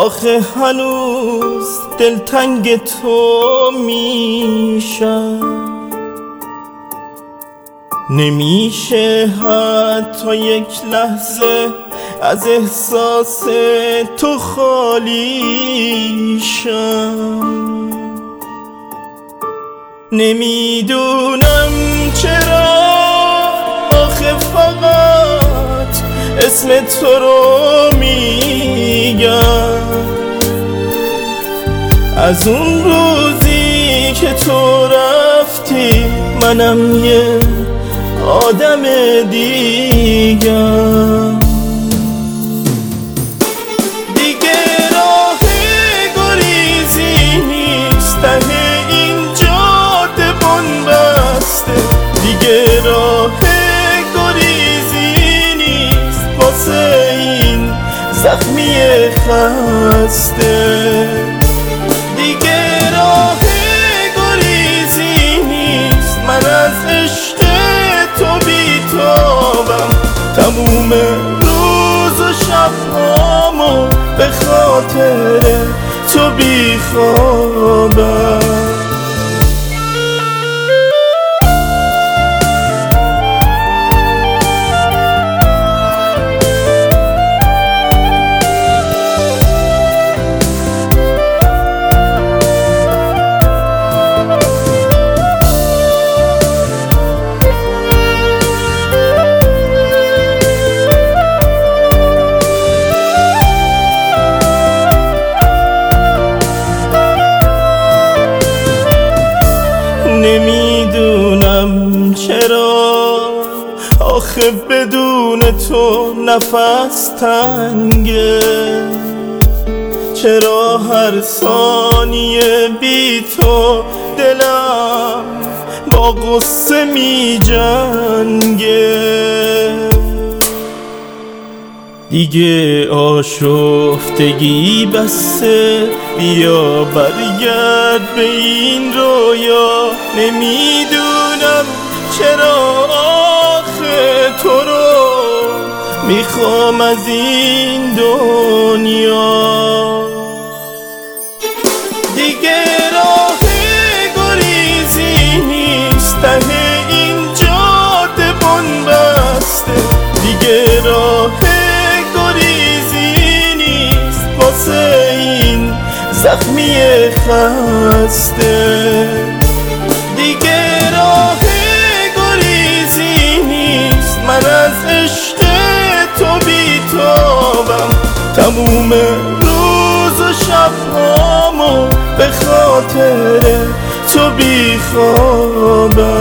آخه هنوز دلتنگ تو میشم، نمیشه حتی یک لحظه از احساس تو خالی شم. نمیدونم چرا آخه فقط اسم تو رو میگم، از اون روزی که تو رفتی منم یه آدم دیگم. دیگه راه گریزی نیست، ته این جاده بنبسته. دیگه راه گریزی نیست واسه این زخمی خسته. دیگه راه گریزی نیست، من از عشق تو بیتابم. تموم روز و شبهامو به خاطر تو بیخوابم. نمیدونم چرا آخه بدون تو نفس تنگه، چرا هر ثانیه بی تو دلم با غصه می جنگه. دیگه آشفتگی بسه، بیا برگرد به این رویا. نمیدونم چرا آخه تو رو میخوام از این دنیا. دیگه راه گریزی نیست، ته این جاده بنبسته. دیگه راه واسه این زخمی خسته. دیگه راه گریزی نیست، من از عشق تو بیتابم. تموم روز و شبهامو به خاطر تو بیخوابم.